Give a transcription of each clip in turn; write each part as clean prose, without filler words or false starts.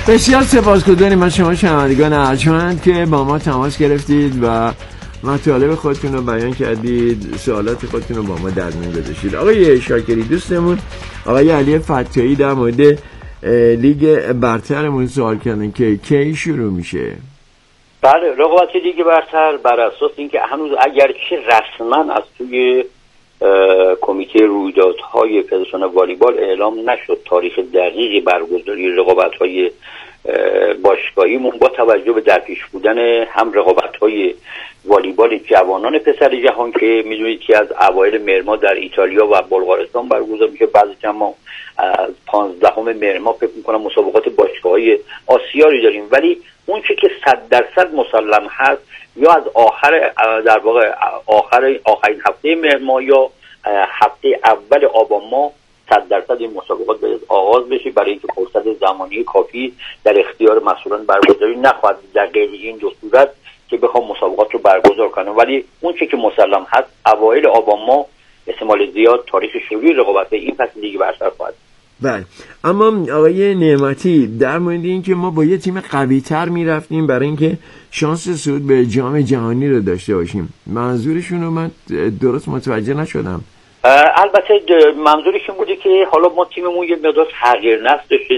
بسیار سپاسگزاریم از شما شنوندگان ارجمند که با ما تماس گرفتید و مطالب خودتون رو بیان کردید، سوالات خودتون رو با ما در میون گذاشتید. آقای شاکری دوستمون آقای علی فتاحی در مورد لیگ برترمون سوال کردن که کی شروع میشه؟ بله، رقابت لیگ برتر بر اساس اینکه هنوز اگرچه رسما از توی کمیته رویدادهای فدراسیون والیبال اعلام نشد تاریخ دقیقی برگزاری رقابت‌های باشگاهیمون، با توجه به درپیش بودن هم رقابت‌های والیبال جوانان پسر جهان که میدونید که از اوایل مهر ماه در ایتالیا و بلغارستان برگزار میشه، بعضی ما از 15 مهر ماه فکر می‌کنم مسابقات باشگاه‌های آسیایی داریم، ولی اون چه که 100% مسلم هست یا از در واقع آخرین هفته مهر ماه یا هفته اول آبان ماه 100% این مسابقات باید آغاز بشه، برای اینکه فرصت زمانی کافی در اختیار مسئولان برگزاری نخواهد در غیر این دو صورت که بخوام مسابقات رو برگزار کنم. ولی اون چه که مسلم هست اوایل آبان ماه احتمال زیاد تاریخ شروع رقابت این فصل لیگ برتر خواهد. بله، اما آقای نعمتی در مورد این که ما با یه تیم قوی تر میرفتیم برای اینکه شانس صعود به جام جهانی رو داشته باشیم، منظورشون رو من درست متوجه نشدم. البته منظورشون بوده که حالا ما تیممون یه مقدار تغییر نسل داشته،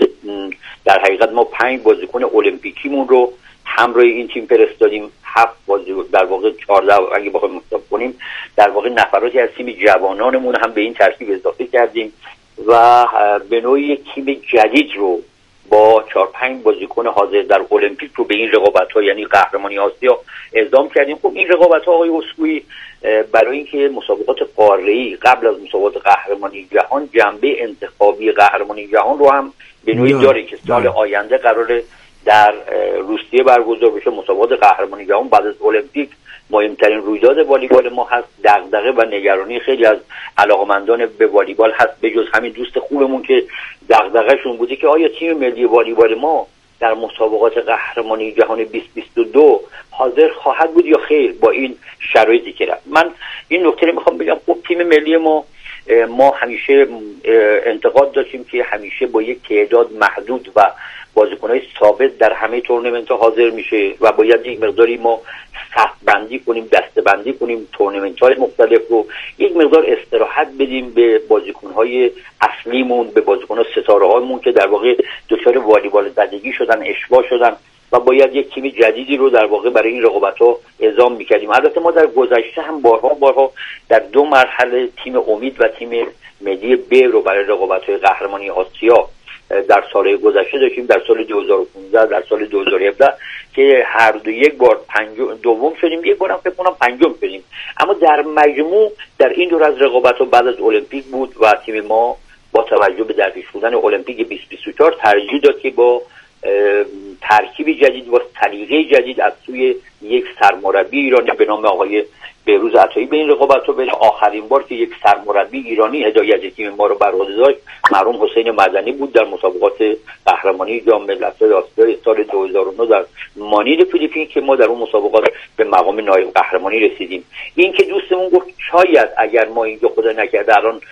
در حقیقت ما 5 بازیکن المپیکیمون رو همراه این تیم فرستادیم، 7 بازیکن در واقع 14 اگه بخوایم حساب کنیم، در واقع نفراتی از تیم جوانانمون هم به این ترکیب اضافه کردیم و به نوعی یک تیم جدید رو با 4-5 بازیکن حاضر در المپیک رو به این رقابت‌ها یعنی قهرمانی آسیا اعزام کردیم. خب این رقابت‌ها آقای اسکوئی برای اینکه مسابقات قاره‌ای قبل از مسابقات قهرمانی جهان جنبه انتخابی قهرمانی جهان رو هم به نوعی داره که سال آینده قراره در روسیه برگزار بشه. مسابقات قهرمانی جهان بعد از المپیک مهمترین رویداد والیبال ما هست. دغدغه و نگرانی خیلی از علاقمندان به والیبال هست، به جز همین دوست خوبمون که دغدغه‌شون بوده که آیا تیم ملی والیبال ما در مسابقات قهرمانی جهان 2022 حاضر خواهد بود یا خیر با این شرایطی که رفت. من این نکته رو میخوام بگم، خب تیم ملی ما همیشه انتقاد داشتیم که همیشه با یک تعداد محدود و بازیکن‌های ثابت در همه تورنمنت‌ها حاضر میشه و باید یک مقداری ما صف بندی کنیم، دسته بندی کنیم تورنمنت‌های مختلف رو، یک مقدار استراحت بدیم به بازیکن‌های اصلیمون، به بازیکن‌ها ستاره‌هامون که در واقع دچار والیبال زدگی شدن، اشباع شدن و باید یک تیم جدیدی رو در واقع برای این رقابت‌ها اعزام می‌کردیم. البته ما در گذشته هم بارها در 2 مرحله تیم امید و تیم ملی ب رو برای رقابت‌های قهرمانی آسیا در سال گذشته داشتیم، در سال 2015 در سال 2017 که هر دو یک بار دوم شدیم، یک بار هم فکر کنم پنجم شدیم. اما در مجموع در این دور از رقابت‌ها بعد از المپیک بود و تیم ما با توجه به درپیش بودن المپیک 2024 ترجیح داد که با ترکیب جدید و سلیقه جدید از سوی یک سرمربی ایرانی به نام آقای بهروز عطایی به این رقابت‌ها بره. آخرین بار که یک سرمربی ایرانی هدایت تیم ما رو بر عهده داشت مرحوم حسین مدنی بود در مسابقات قهرمانی جام ملت‌های آسیا سال 2009 در مانیل فیلیپین که ما در اون مسابقات به مقام نایب قهرمانی رسیدیم. این که دوستمون گفت شاید اگر ما اینجا خدا نکرده الان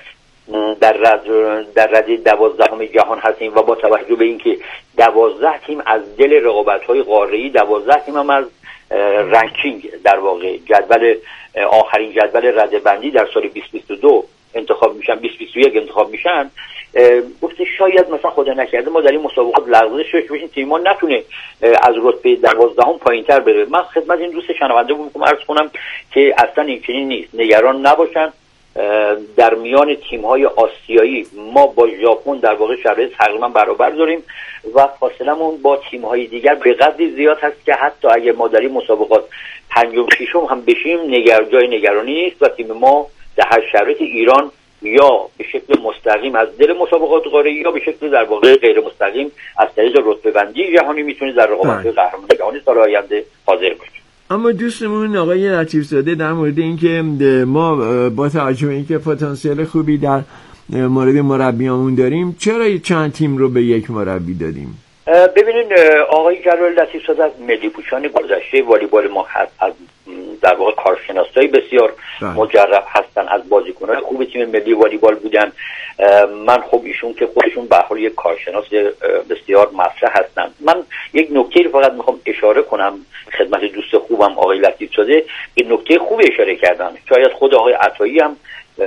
در رده 12 جهان هستیم و با توجه به اینکه 12 تیم از دل رقابت‌های قاره‌ای، 12 تیم هم از رنکینگ در واقع جدول آخرین جدول رده بندی در سال 2022 انتخاب میشن، 2021 انتخاب میشن، گفته شاید مثلا خدا نکرده ما در این مسابقات لغزش بشیم، تیم ما نتونه از رتبه 12 پایینتر بره. من خدمت این دوست شنونده میگم عرض کنم که اصلا این چنین نیست، نگران نباشن. در میان تیم‌های آسیایی ما با ژاپن در واقع شرایط تقریبا برابر داریم و فاصلمون با تیم‌های دیگر به قدری زیاد هست که حتی اگر ما در این مسابقات پنجم ششم هم بشیم جای نگرانی نیست و تیم ما در هر شرایط ایران یا به شکل مستقیم از دل مسابقات قاره‌ای یا به شکل در واقع غیر مستقیم از طریق رتبه‌بندی جهانی میتونه در رقابت‌های قهرمانی جهانی سال آینده حاضر باشه. اما دوستمون آقای لطیف‌زاده در مورد اینکه ما با توجه به اینکه پتانسیل خوبی در مورد مربیامون داریم چرا چند تیم رو به یک مربی دادیم؟ ببینید آقای جلال لطیف‌زاده از ملی پوشان گذشته والیبال ما هست، از در واقع کارشناسای بسیار مجرب هستن، از بازیکنان خوب تیم ملی والیبال بودن. من خب ایشون که خودشون به حال یک کارشناس بسیار مطرح هستن. من یک نکته رو فقط میخوام اشاره کنم خدمت دوست خوبم آقای لطیف‌زاده، این نکته خوب اشاره کردن. شاید خود آقای عطایی هم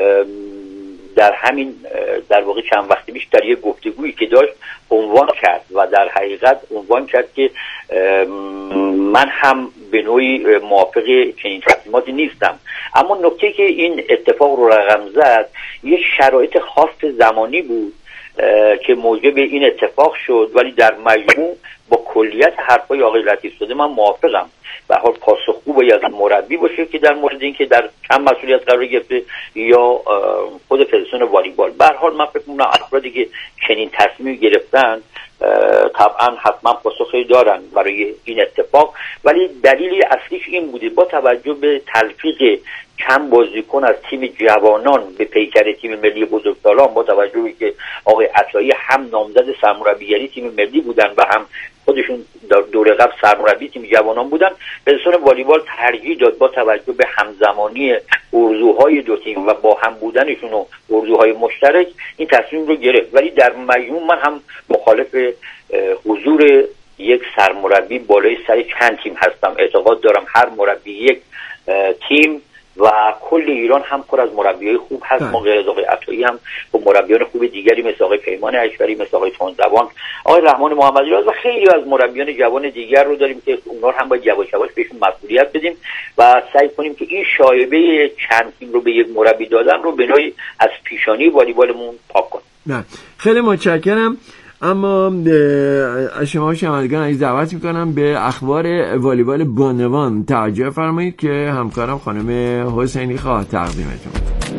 در همین در واقع چند وقتی پیش در یک گفتگویی که داشت عنوان کرد و در حقیقت عنوان کرد که من هم به نوعی موافق چنین تصمیماتی نیستم، اما نکته که این اتفاق رو رقم زد یک شرایط خاص زمانی بود که موجب این اتفاق شد، ولی در مجموع با کلیت حرفای آقای لطیف‌زاده من موافقم. به هر پاسخگو باید مربی باشه که در مورد این که در کم مسئولیت قرار گرفته یا خود فدراسیون والیبال. به هر حال من فکر می‌کنم افرادی که چنین تصمیمی گرفتن طبعا حتما پاسخی دارن برای این اتفاق، ولی دلیلی اصلیش این بوده با توجه به تلفیق کم بازیکن از تیم جوانان به پیکر تیم ملی بزرگسالان، با توجه به که آقای عطایی هم نامزد سرمربیگری تیم ملی بودن و هم خودشون دوره قبل سرمربی تیم جوانان بودن، فدراسیون والیبال ترجیح داد با توجه به همزمانی ارزوهای دو تیم و با هم بودنشون و ارزوهای مشترک این تصمیم رو گرفت. ولی در مجموع من هم مخالف حضور یک سرمربی بالای سر چند تیم هستم. اعتقاد دارم هر مربی یک تیم و کل ایران هم پر از مربیای خوب هست. ما غیر از آقای عطایی هم با مربیان خوب دیگری مثل آقای پیمان اشوری، مثل آقای تندزبان، آقای رحمان محمدی‌رضا و خیلی از مربیان جوان دیگر رو داریم که اونها هم باید یواش یواش بهشون مسئولیت بدیم و سعی کنیم که این شایبه چند تیم رو به یک مربی دادن رو به نوعی از پیشانی والیبالمون پاک کنیم. نه خیلی متشکرم. اما از شما شنوندگان عزیز دعوت میکنم به اخبار والیبال بانوان توجه فرمایید که همکارم خانم حسینی خواه تقدیمتون.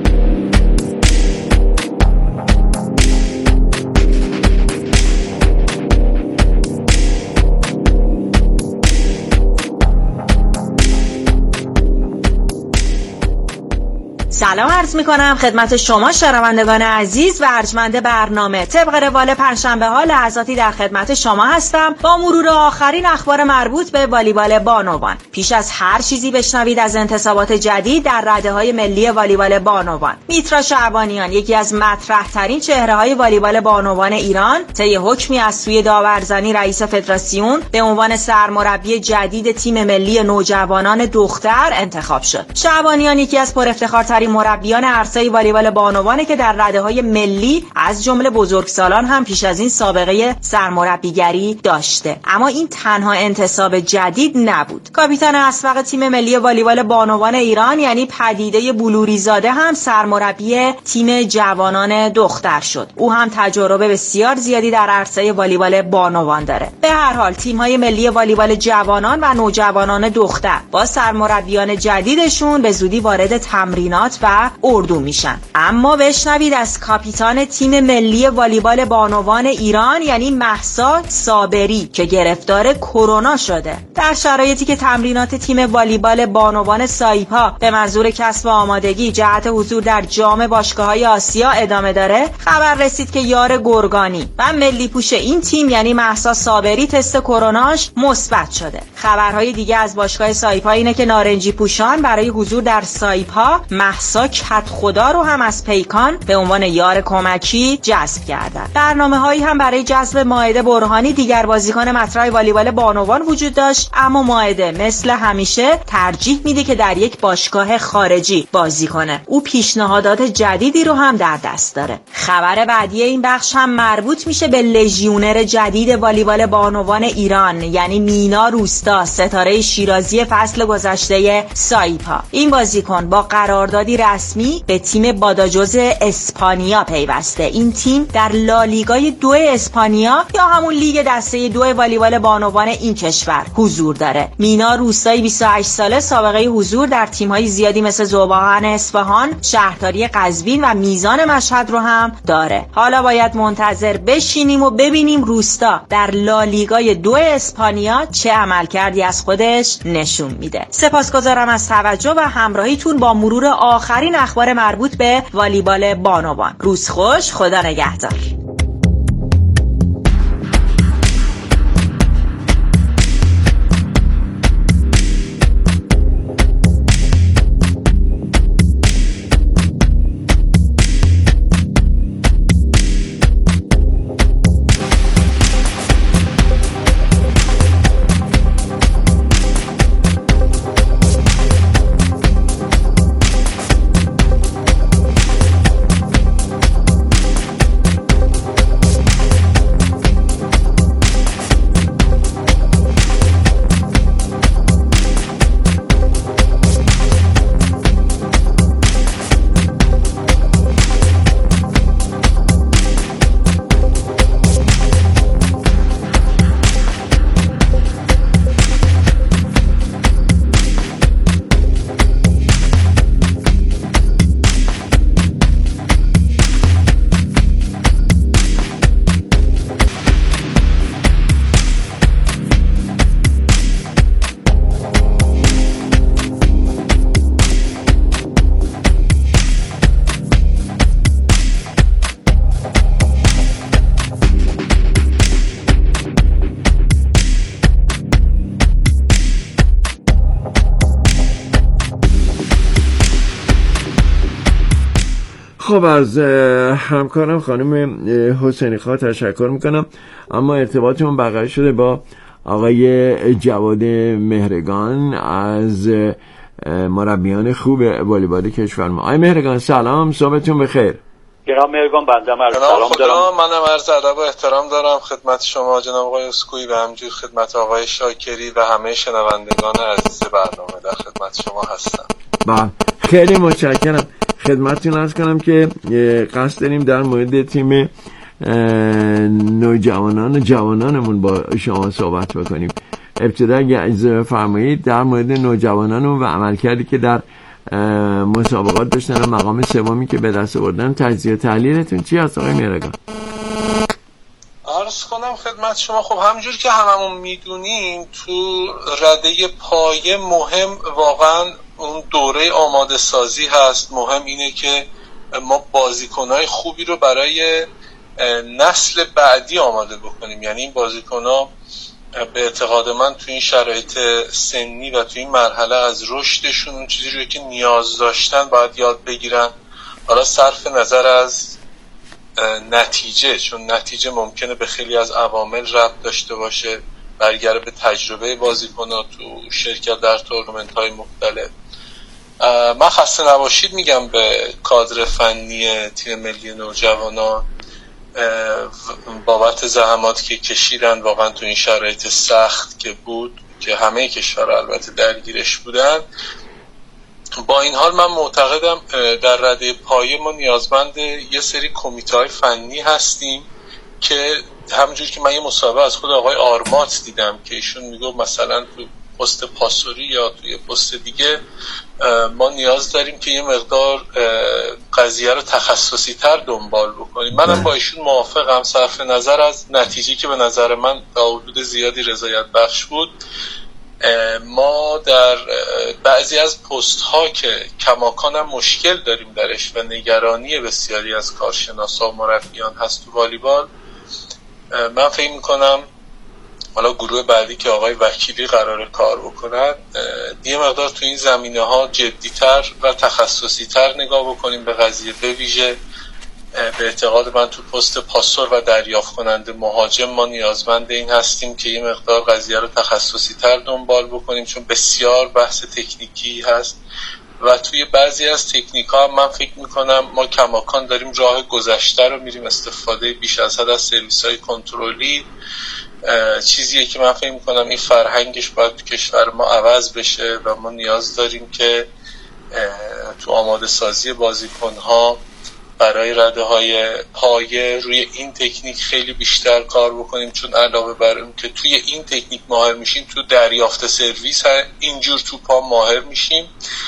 سلام عرض میکنم خدمت شما شنوندگان عزیز و ارجمند برنامه. طبق روال پنجشنبه ها لحظاتی در خدمت شما هستم با مرور آخرین اخبار مربوط به والیبال بانوان. پیش از هر چیزی بشنوید از انتصابات جدید در رده‌های ملی والیبال بانوان. میترا شعبانیان یکی از مطرح ترین چهره های والیبال بانوان ایران طی حکمی از سوی داورزنی رئیس فدراسیون به عنوان سرمربی جدید تیم ملی نوجوانان دختر انتخاب شد. شعبانیان یکی از پرافتخارترین مربیان عرصه والیبال بانوانه که در رده‌های ملی از جمله بزرگسالان هم پیش از این سابقه سرمربیگری داشته. اما این تنها انتصاب جدید نبود. کاپیتان اسبق تیم ملی والیبال بانوان ایران یعنی پدیده بلوریزاده هم سرمربی تیم جوانان دختر شد. او هم تجربه بسیار زیادی در عرصه والیبال بانوان داره. به هر حال تیم‌های ملی والیبال جوانان و نوجوانان دختر با سرمربیان جدیدشون به زودی وارد تمرینات و اردو میشن. اما بشنوید از کاپیتان تیم ملی والیبال بانوان ایران یعنی مهسا صابری که گرفتار کرونا شده. در شرایطی که تمرینات تیم والیبال بانوان سایپا به منظور کسب آمادگی جهت حضور در جام باشگاه‌های آسیا ادامه داره، خبر رسید که یار گرگانی و ملی پوش این تیم یعنی مهسا صابری تست کروناش مثبت شده. خبرهای دیگه از باشگاه سایپا اینه که نارنجی پوشان برای حضور در سایپا مهسا کت خدا رو هم از پیکان به عنوان یار کمکی جذب کردن. برنامه‌هایی هم برای جذب مائده برهانی دیگر بازیکن مطرح والیبال بانوان وجود داشت، اما مائده مثل همیشه ترجیح میده که در یک باشگاه خارجی بازی کنه. او پیشنهادات جدیدی رو هم در دست داره. خبر بعدی این بخش هم مربوط میشه به لژیونر جدید والیبال بانوان ایران یعنی مینا روستا، ستاره شیرازی فصل گذشته سایپا. این بازیکن با قراردادی رسمی به تیم باداجوز اسپانیا پیوسته. این تیم در لالیگای 2 اسپانیا یا همون لیگ دسته 2 والیبال بانوان این کشور حضور داره. مینا روستایی 28 ساله سابقه حضور در تیم‌های زیادی مثل ذوباهن اصفهان، شهرداری قزوین و میزان مشهد رو هم داره. حالا باید منتظر بشینیم و ببینیم روستا در لالیگای 2 اسپانیا چه عملکردی از خودش نشون میده. سپاسگزارم از توجه و همراهیتون با مرور آخرین اخبار مربوط به والیبال بانوان. روز خوش، خدا نگهدار. خب از همکارم خانم حسینی خان تشکر میکنم، اما ارتباطمون برقرار شده با آقای جواد مهرگان از مربیان خوب والیبال کشور ما. آقای مهرگان سلام، صبحتون بخیر. جناب مهرگان بنده عرض سلام دارم. منم عرض ادب و احترام دارم خدمت شما جناب آقای اسکوئی و همینجور خدمت آقای شاکری و همه شنوندگان عزیز برنامه در خدمت شما هستم. بله خیلی متشکرم. خدمتتون عرض کنم که قصد داریم در مورد تیم نوجوانان و جوانانمون با شما صحبت بکنیم. ابتدا اگه اجازه بفرمایید در مورد نوجوانان و عملکردی که در مسابقات داشتن و مقام سومی که به دست آوردن، تجزیه و تحلیلتون چی هست آقای مهرگان؟ عرض کنم خدمت شما، خب همونجور که هممون میدونیم تو رده پایه مهم واقعا اون دوره آماده سازی هست. مهم اینه که ما بازیکنهای خوبی رو برای نسل بعدی آماده بکنیم، یعنی این بازیکنها به اعتقاد من تو این شرایط سنی و تو این مرحله از رشدشون اون چیزی رو که نیاز داشتن باید یاد بگیرن، حالا صرف نظر از نتیجه، چون نتیجه ممکنه به خیلی از عوامل ربط داشته باشه، برگره به تجربه بازیکن‌ها تو شرکت در تورنمنت‌های مختلف. من خسته نباشید میگم به کادر فنی تیم ملی نوجوانان بابت زحماتی که کشیدن واقعا تو این شرایط سخت که بود، که همه کشورها البته درگیرش بودن. با این حال من معتقدم در رده پایه ما نیازمند یه سری کمیته‌های فنی هستیم که همونجور که من یه مصاحبه از خود آقای آرمات دیدم که ایشون میگه مثلا تو پست پاسوری یا توی پست دیگه ما نیاز داریم که یه مقدار قضیه رو تخصصی تر دنبال بکنیم. منم با ایشون موافقم، صرف نظر از نتیجه که به نظر من تا حدود زیادی رضایت بخش بود. ما در بعضی از پست ها که کماکان هم مشکل داریم درش و نگرانی بسیاری از کارشناسا و مربیان هست تو والیبال، من فکر میکنم حالا گروه بعدی که آقای وکیلی قراره کار بکنن یه مقدار تو این زمینه ها جدی‌تر و تخصصی‌تر نگاه بکنیم به قضیه. به ویژه به اعتقاد من تو پست پاسور و دریافت کننده مهاجم ما نیازمند این هستیم که یه مقدار قضیه رو تخصصی‌تر دنبال بکنیم، چون بسیار بحث تکنیکی هست و توی بعضی از تکنیک‌ها من فکر می‌کنم ما کماکان داریم راه گذشته رو میریم، استفاده بیش از حد از سرویس‌های کنترلی، چیزیه که من فکر می‌کنم این فرهنگش باید تو کشور ما عوض بشه و ما نیاز داریم که تو آماده سازی بازیکن‌ها برای رده‌های پایه روی این تکنیک خیلی بیشتر کار بکنیم، چون علاوه بر اون که توی این تکنیک ماهر میشیم تو دریافت سرویس اینجور توپا ماهر میشیم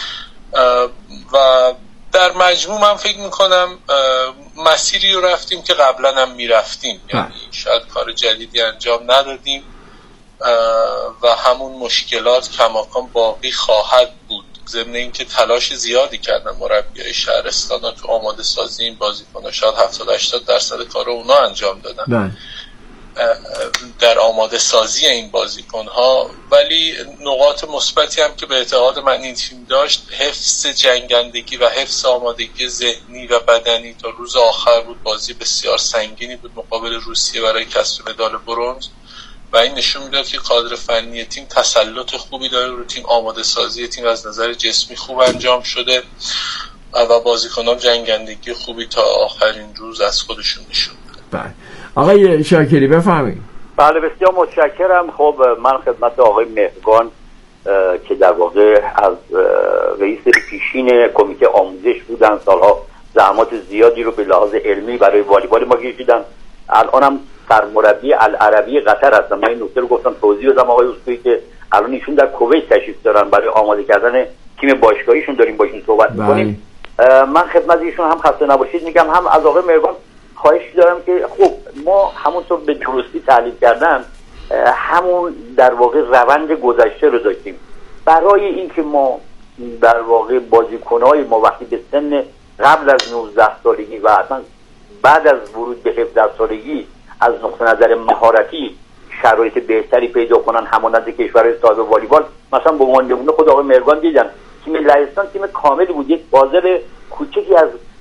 و در مجموع من فکر میکنم مسیری رو رفتیم که قبلا هم میرفتیم، یعنی شاید کار جدیدی انجام ندادیم و همون مشکلات کماکان باقی خواهد بود، ضمن اینکه تلاش زیادی کردن مربیای شهرستان ها تو آماده سازی این بازیکن‌ها، شاید 70-80% کار اونا انجام دادن در آماده سازی این بازیکن‌ها، ولی نقاط مثبتی هم که به اعتقاد من این تیم داشت حفظ جنگندگی و حفظ آمادگی ذهنی و بدنی تا روز آخر بود. بازی بسیار سنگینی بود مقابل روسیه برای کسب مدال برنز و این نشون میداد که کادر فنی تیم تسلط خوبی داره رو تیم، آماده سازی تیم از نظر جسمی خوب انجام شده و بازیکنان جنگندگی خوبی تا آخرین روز از خودشون نشون دادن. آقای شاکری بفرمایید. بله بسیار متشکرم. خب من خدمت آقای مهرگان که در واقع از رئیس پیشین کمیته آموزش بودن، سالها زحمات زیادی رو به لحاظ علمی برای والیبال ما کشیدن، الانم سرمربی العربی قطر هستن. من این نکته رو گفتم توضیح بدم آقای اسکوئی که الان ایشون در کویت تشریف دارن، برای آماده کردن تیم باشگاهیشون داریم باشون صحبت می‌کنیم. من خدمت ایشون هم خسته نباشید میگم، هم از آقای مهرگان خواهش دارم که خب ما همونطور به درستی تحلیل کردن همون در واقع روند گذشته رو داشتیم. برای اینکه ما در واقع بازیکن‌های ما وقتی به سن قبل از 19 سالگی و اصلا بعد از ورود به 17 سالگی از نقطه نظر مهارتی شرایط بهتری پیدا کنن همانند کشورهای صاحب والیبال، مثلا به عنوان خود آقای مهرگان دیدن تیم لهستان تیم کاملی بود، یک بازار کوچکی از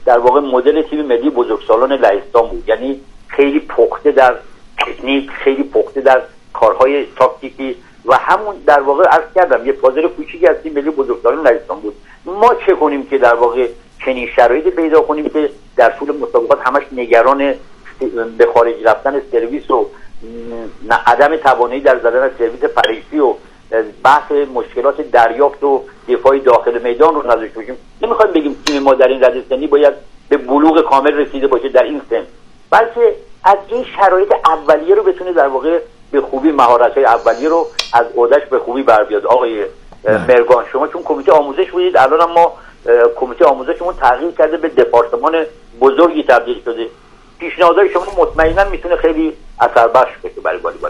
در واقع مدل تیم ملی بزرگسالان لهستان بود. یعنی خیلی پخته در تکنیک، خیلی پخته در کارهای تاکتیکی و همون در واقع عرض کردم یه پازل کوچیکی از تیم ملی بزرگسالان لهستان بود. ما چه کنیم که در واقع چنین شرایطی پیدا کنیم که در طول مسابقات همش نگران به خارج رفتن سرویس و عدم توانایی در زدن سرویس پریسی و بحث مشکلات دریافت و دفاع داخل میدان رو نداشته باشیم. نمیخوایم بگیم تیم ما در این رده سنی باید به بلوغ کامل رسیده باشه در این سن، بلکه از این شرایط اولیه رو بتونه در واقع به خوبی مهارت‌های اولیه رو از عهده‌اش به خوبی بر بیاد. آقای مرگان، شما چون کمیته آموزش بودید، الان هم ما کمیته آموزشمون تغییر کرده، به دپارتمان بزرگی تبدیل شده. پیشنهادهای شما مطمئنا میتونه خیلی اثر بخش باشه برای والیبال.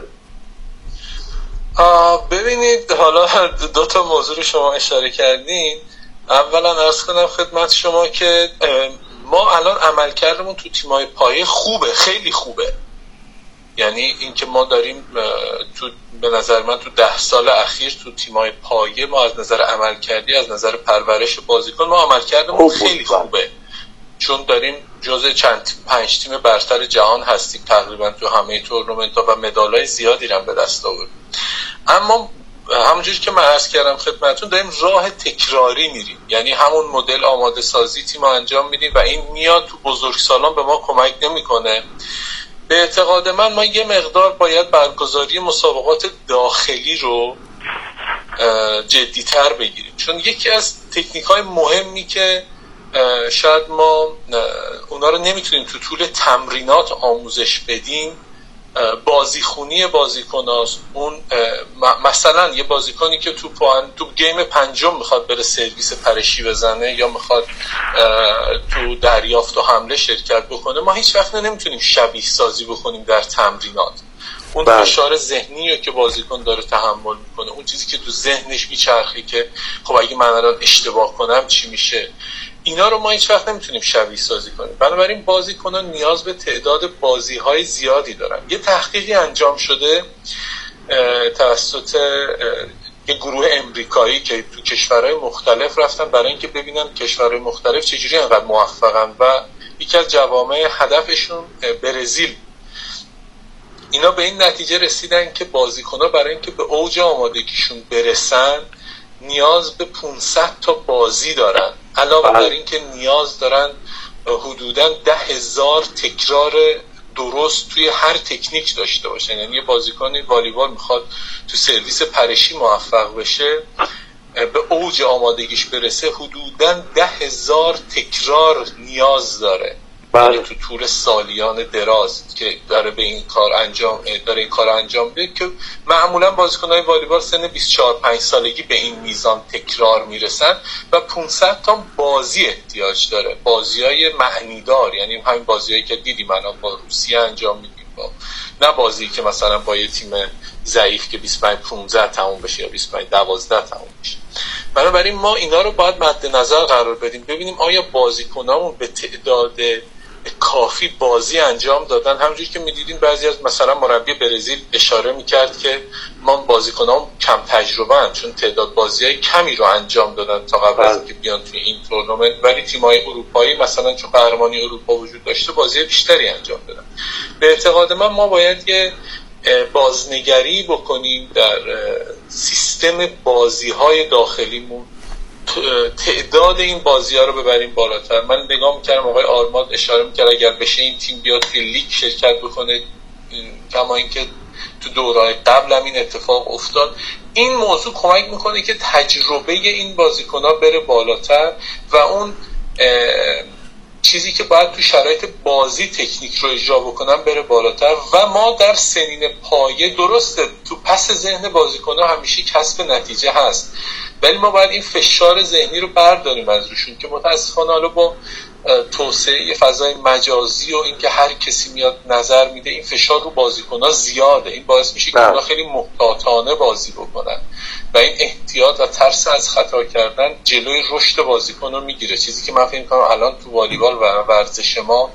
ببینید، حالا دو تا موضوع رو شما اشاره کردین. اولا عرض کنم خدمت شما که ما الان عملکردمون تو تیم‌های پایه خوبه، خیلی خوبه. یعنی اینکه ما داریم تو به نظر من تو 10 سال اخیر تو تیم‌های پایه ما از نظر عملکردی، از نظر پرورش بازیکن ما عملکردمون خیلی خوبه، چون داریم جزء 5 تیم برتر جهان هستیم تقریبا تو همه تورنمنت‌ها و مدال‌های زیادی رو به دست آوردیم. اما همونجوری که من عرض کردم خدمتتون، داریم راه تکراری میریم، یعنی همون مدل آماده سازی تیم انجام میدیم و این میاد تو بزرگسالان به ما کمک نمیکنه. به اعتقاد من ما یه مقدار باید برگزاری مسابقات داخلی رو جدی‌تر بگیریم، چون یکی از تکنیک‌های مهمی که شاید ما اونا رو نمیتونیم تو طول تمرینات آموزش بدیم، بازیخونی بازیکناست. اون مثلا یه بازیکنی که تو گیم پنجم میخواد بره سرویس پرشی بزنه یا میخواد تو دریافت و حمله شرکت بکنه، ما هیچ وقت نمیتونیم شبیه سازی بکنیم در تمرینات. اون فشار ذهنی رو که بازیکن داره تحمل میکنه، اون چیزی که تو ذهنش میچرخه که خب اگه من الان اشتباه کنم چی میشه، اینا رو ما هیچ وقت نمیتونیم شبیه سازی کنیم. بنابراین بازیکنان نیاز به تعداد بازی‌های زیادی دارن. یه تحقیقی انجام شده توسط یه گروه امریکایی که تو کشورهای مختلف رفتن برای اینکه ببینن کشورهای مختلف چجوری انقدر موفقن و یکی از جوامع هدفشون برزیل. اینا به این نتیجه رسیدن که بازیکن‌ها برای اینکه به اوج آمادگیشون برسن نیاز به 500 تا بازی دارن، علاوه بر این که نیاز دارن حدوداً 10,000 تکرار درست توی هر تکنیک داشته باشن. یعنی یه بازیکن والیبال میخواد تو سرویس پرشی موفق بشه، به اوج آمادگیش برسه، حدوداً 10,000 تکرار نیاز داره. یعنی تو طول سالیان دراز که داره این کار انجام میده که معمولا بازیکن‌های والیبال سن 24-5 سالگی به این میزان تکرار میرسن و 500 تا بازی احتیاج داره، بازی‌های معنیدار. یعنی همین بازیایی که دیدیم الان با روسیه انجام میدیم، نه بازی که مثلا با یه تیم ضعیف که 25-15 تموم بشه یا 25-12 تموم بشه. بنابراین ما اینا رو باید مد نظر قرار بدیم، ببینیم آیا بازیکنامون به تعداد کافی بازی انجام دادن. همونجوری که می‌دیدین بعضی از مثلا مربی برزیل اشاره می‌کرد که ما بازیکنان کم تجربه ان، چون تعداد بازی‌های کمی رو انجام دادن تا قبل از اینکه بیان توی این تورنمنت، ولی تیم‌های اروپایی مثلا چون قهرمانی اروپا وجود داشته بازی بیشتری انجام دادن. به اعتقاد من ما باید یه بازنگری بکنیم در سیستم بازی‌های داخلیمون، تعداد این بازی‌ها رو ببریم بالاتر. من نگاه می‌کردم آقای آرماد اشاره می‌کرد اگر بشه این تیم بیاد توی لیگ شرکت بکنه، کما اینکه تو دوره‌های قبل هم این اتفاق افتاد. این موضوع کمک می‌کنه که تجربه این بازیکن‌ها بره بالاتر و اون چیزی که باید تو شرایط بازی تکنیک رو اجرا بکنن بره بالاتر و ما در سنین پایه درسته تو پس ذهن بازیکن‌ها همیشه کسب نتیجه هست، ولی ما باید این فشار ذهنی رو برداریم از روشون که متاسفانه حالا با توسعه فضای مجازی و اینکه هر کسی میاد نظر میده این فشار رو بازیکن‌ها زیاده. این باعث میشه که اونا خیلی محتاطانه بازی بکنن و این احتیاط و ترس از خطا کردن جلوی رشد بازیکن رو میگیره، چیزی که من فکر می‌کنم الان تو والیبال و ورزش ما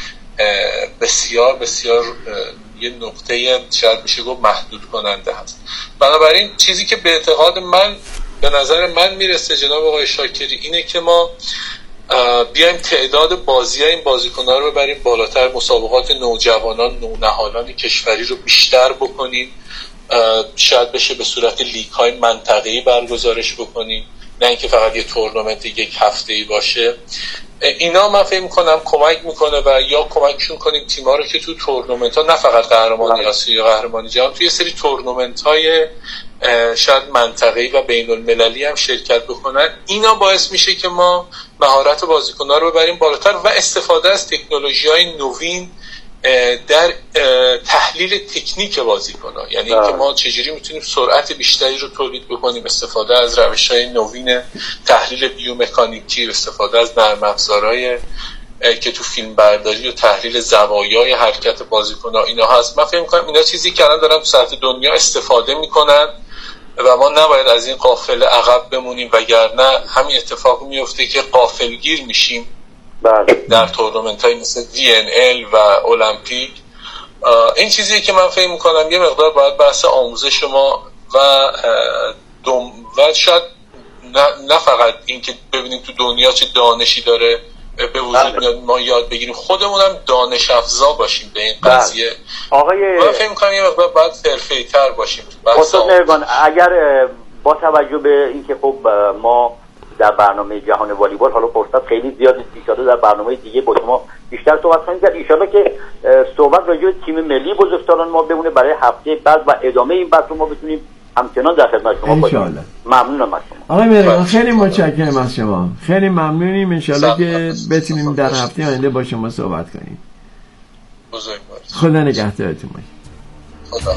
بسیار بسیار یه نقطه شاید میشه گفت محدود کننده هست. بنابراین چیزی که به اعتقاد من به نظر من میرسه جناب آقای شاکری اینه که ما بیایم تعداد بازی این بازیکن‌ها رو ببریم بالاتر، مسابقات نوجوانان نونهالان کشوری رو بیشتر بکنیم، شاید بشه به صورت لیگ‌های منطقه‌ای برگزارش بکنیم، نه اینکه فقط یه تورنمنت یک هفته‌ای باشه. اینا من فکر می‌کنم کمک میکنه و یا کمکشون کنیم تیم‌ها رو که تو تورنمنت‌ها نه فقط قهرمانی آسیا یا قهرمانی جهان، توی سری تورنمنت‌های شاید منطقه‌ای و بین‌المللی هم شرکت بکنن. اینا باعث میشه که ما مهارت بازیکن‌ها رو ببریم بالاتر و استفاده از تکنولوژی‌های نوین در تحلیل تکنیک بازیکن‌ها، یعنی اینکه ما چجوری میتونیم سرعت بیشتری رو تولید بکنیم، استفاده از روش‌های نوین تحلیل بیومکانیکی، استفاده از نرم افزارهای که تو فیلم برداری و تحلیل زوایای حرکت بازیکن‌ها اینا هست. من فکر می‌کنم اینا چیزی که الان دارن تو سطح دنیا استفاده می‌کنن و ما نباید از این قافله عقب بمونیم، وگرنه همین اتفاق میفته که غافلگیر میشیم در تورنمنت‌های مثل VNL و المپیک. این چیزیه که من فکر می‌کنم یه مقدار باید بحث آموزش ما و شاید نه فقط این که ببینیم تو دنیا چه دانشی داره به وجود میاد ما یاد بگیریم، خودمونم دانش افزا باشیم به این قضیه. من فکر می‌کنم یه مقدار باید حرفه‌ای‌تر باشیم. استاد مهربان، اگر با توجه به اینکه خب ما در برنامه جهان والیبال حالا فرصت خیلی زیاد نیست، در برنامه دیگه با شما بیشتر صحبت کنیم، ان شاءالله که صحبت راجع به تیم ملی بزرگسالان ما بمونه برای هفته بعد و ادامه این بحث رو ما بتونیم همچنان در خدمت شما باشیم. ممنونم از شما آقای مهربان، خیلی متشکرم از شما، خیلی ممنونیم. ان شاءالله که بتونیم در هفته آینده با شما صحبت کنیم. خدا نگهدارتون باشه. خدا.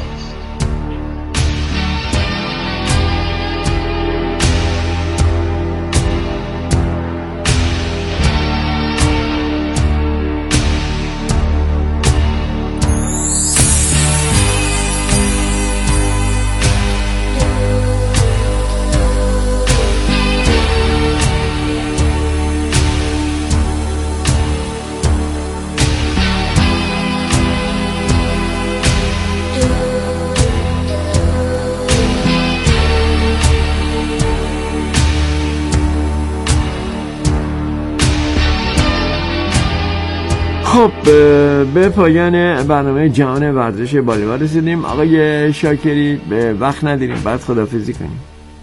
خب به پایان برنامه جهان ورزش والیبال رسیدیم. آقای شاکری به وقت نداریم، بعد خداحافظی کنیم.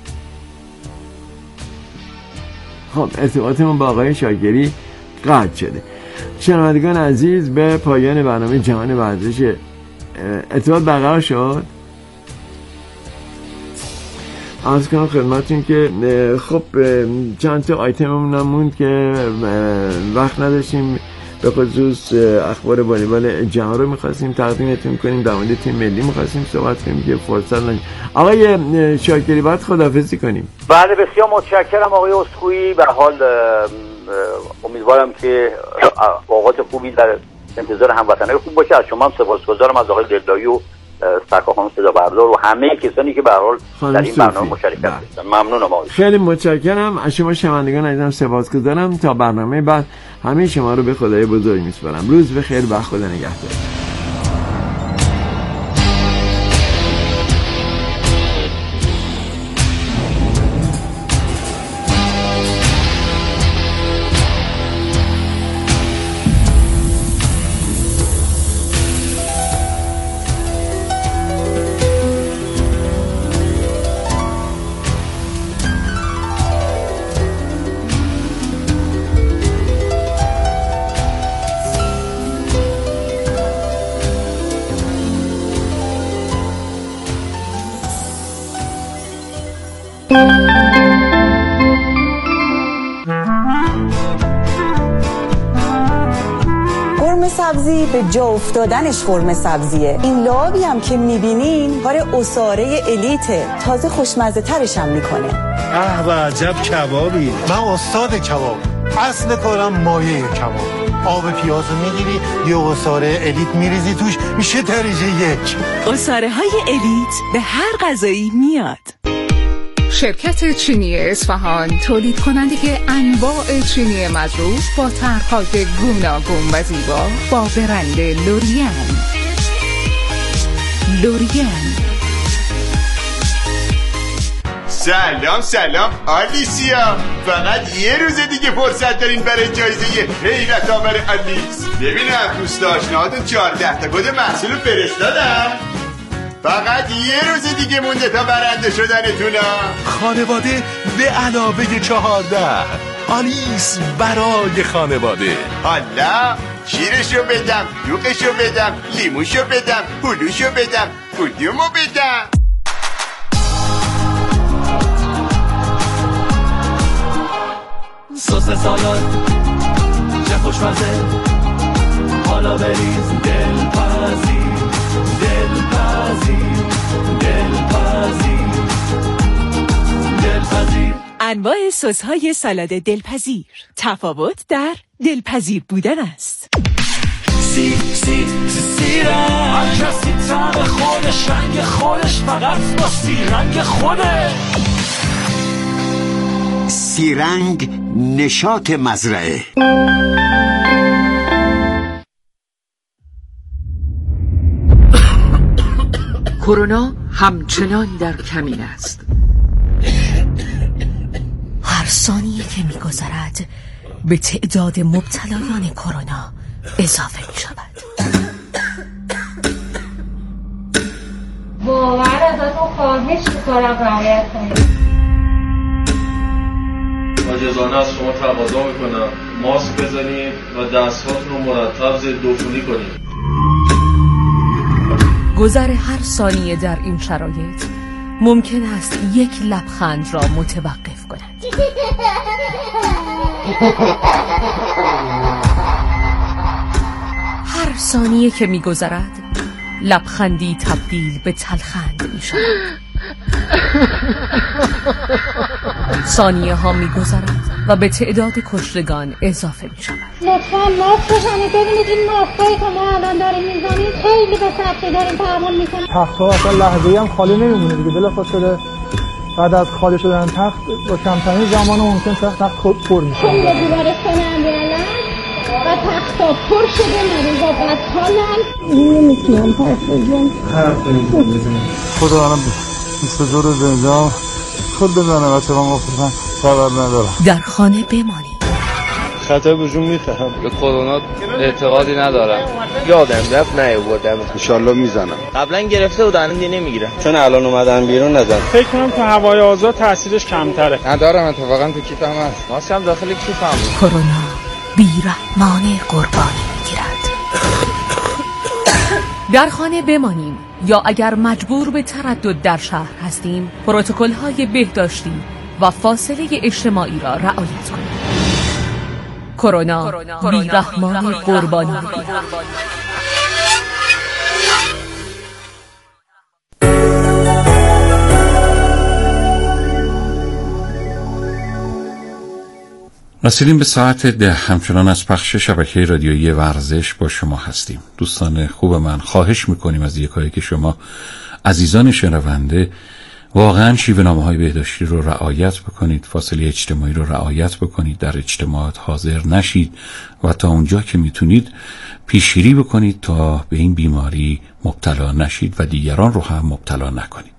خب ارتباطمون با آقای شاکری قطع شده. شنوندگان عزیز، به پایان برنامه جهان ورزش ارتباط برقرار شد. عرض کنم خدمتتون که خب چند تا آیتممون موند که وقت نداشتیم، به خصوص اخبار والیبال جهان رو می‌خواستیم تقدیمتون کنیم، در مورد تیم ملی می‌خواستیم صحبت کنیم که فرصت نداشتیم. آقای شاکری باید خداحافظی کنیم. بله بسیار متشکرم آقای اسکوئی. به حال امیدوارم که اوقات خوبی در انتظار هموطنان خوب باشه. از شما هم سپاسگزارم، از آقای دلدایی و سرکار خانم صدا بردار و همه کسانی که به هر حال در این برنامه مشارکت داشتن. ممنونم آقای. خیلی متشکرم از شما شنوندگان عزیزم، سپاسگزارم. تا برنامه بعد همه شما رو به خدای بزرگ میسپارم. روز بخیر و خدا نگهدار. قرمه سبزی به جا افتادنش قرمه سبزیه. این لعابی هم که میبینین کار اساره الیته، تازه خوشمزه ترش هم میکنه. اه و عجب کبابی. من استاد کباب، اصل کارم مایه کباب. آب پیازو میگیری یه اساره الیت میریزی توش، میشه درجه 1. اساره های الیت به هر غذایی میاد. شرکت چینی اصفهان تولید کننده انواع چینی مظروف با طرح‌های گوناگون و زیبا با برند لوریان. سلام آلیسیا، فقط یه روز دیگه فرصت دارین برای جایزه حیرت آور آلیس. ببینم دوست آشناهاتون 14 تا کد محصول فرستادم، فقط یه روز دیگه مونده تا برنده شدنتونا. خانواده به علاوه 14. آلیس برای خانواده. حالا شیرشو بدم، دوغشو بدم، لیموشو بدم، هلوشو بدم، کدومو بدم؟ سس سالاد چه خوشمزه، حالا بریز دلپذیر دلپذیر دلپذیر دلپذیر. انواع سس‌های سالاد دلپذیر، تفاوت در دلپذیر بودن است. هر کسی طعم خودش، رنگ خودش، فقط با رنگ خوده. رنگ نشاط مزرعه. کرونا همچنان در کمین است. هر ثانیه که می‌گذرد به تعداد مبتلایان کرونا اضافه می‌شود. واقعا ازتون خواهش می‌کنم رعایت کنید. عاجزانه از شما تقاضا میکنم ماسک بزنید و دستهاتون رو مرتب ضد عفونی کنید. گذر هر ثانیه در این شرایط ممکن است یک لبخند را متوقف کند. هر ثانیه که می‌گذرد لبخندی تبدیل به تلخند می‌شود. ثانیه ها می‌گذرد و به تعداد کشتگان اضافه می‌شود. لطفاً ماسک بزنید. ببینید این ماسکایی که ما الان داریم می‌زنیم خیلی به سختی داریم تحمل می‌کنیم. تخت‌ها اصلا لحظه‌ای هم خالی نمی‌مونه دیگه. بلافاصله بعد از خالی شدن تخت با کمترین زمان ممکن تخت پر میشه. کل بیمارستان امیرعلی و تخت‌ها پر شده، مریضا بدحالن. نمی‌تونم حرف بزنم. خدا الان 22 روز اینجا خود بزنم بچه هم گفتن خبر ندارم. در خانه بمانید. خطر بهشون میفهم. به کرونا اعتقادی ندارم. یادم رفت نیاوردم. انشالله میزنم. قبلا گرفته بودن الان نمیگیرم. چون الان اومدن بیرون نزن. فکر کنم تو هوای آزاد تاثیرش کمتره. ندارم اتفاقا تو کیفم هست. ماسک هم داخل کیفم. کرونا بی‌رحمانه قربانی میگیرد. در خانه بمانیم یا اگر مجبور به تردد در شهر هستیم پروتکل‌های بهداشتی و فاصله اجتماعی را رعایت کنیم. کرونا بی‌رحمانه قربانی میگیرد. رسیدیم به ساعت 10. همچنان از پخش شبکه رادیویی ورزش با شما هستیم. دوستان خوب من، خواهش میکنیم از یکایی که شما عزیزان شنونده واقعا شیوه‌نامه‌های بهداشتی رو رعایت بکنید، فاصله اجتماعی رو رعایت بکنید، در اجتماعات حاضر نشید و تا اونجا که میتونید پیشگیری بکنید تا به این بیماری مبتلا نشید و دیگران رو هم مبتلا نکنید.